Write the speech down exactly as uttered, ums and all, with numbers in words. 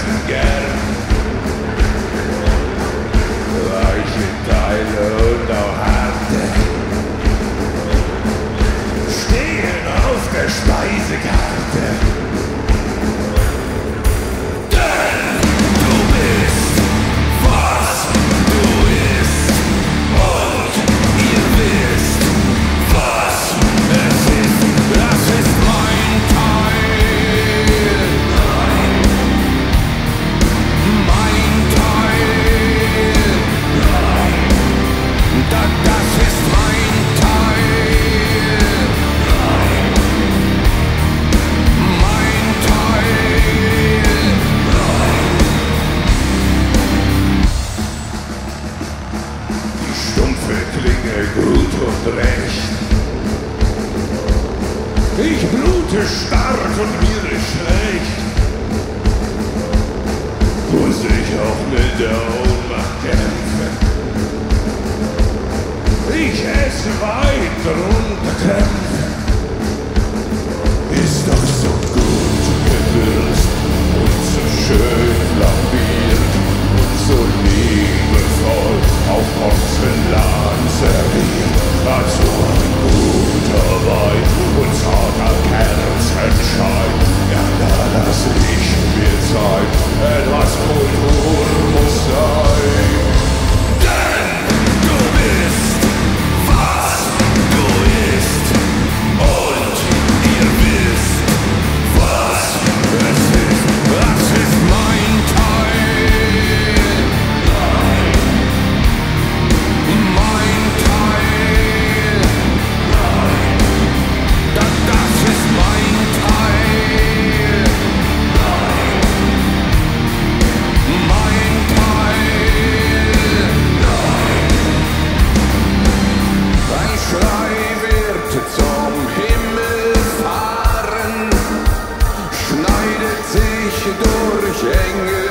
Herzen gern. Weiche Teile und auch harte stehen auf der Speisekarte. Denn du bist, was du isst, und ihr wisst, was es ist. Das ist mein Teil. Mein Teil. Da, das ist mein Teil. Mein Teil. Die stumpfe Klinge gut und recht. Ich blute stark und mir ist schlecht. Muss ich auch mit der Ohnmacht kämpfen? Ich esse weiter und kämpfe. Ist doch so gut gewürzt und so schön flambiert und so liebevoll auf Porzellan serviert. Dazu ein guter Wein und zarter Kerzenschein. Ja, da lass ich mir Zeit, etwas Kultur muss sein. Denn du bist, was du isst, und ihr wisst, was es ist. Das ist mein Teil. Mein Teil. Das, das ist mein Teil. Mein Teil. Ein Schrei wird zum Himmel fahren, schneidet sich durch enge